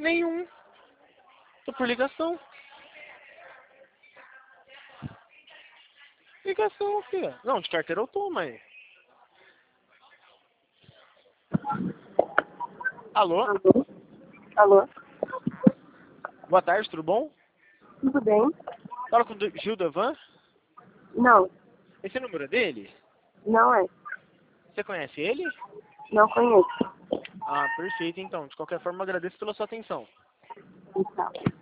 Nenhum. Tô por ligação. Ligação, filha. Não, de carteira eu tô, mas... Alô? Alô? Alô? Boa tarde, tudo bom? Tudo bem? Fala com o Gil Davan? Não, Esse é o número dele? não é. Você conhece ele? Não conheço. Ah, perfeito então. De qualquer forma, agradeço pela sua atenção. Então.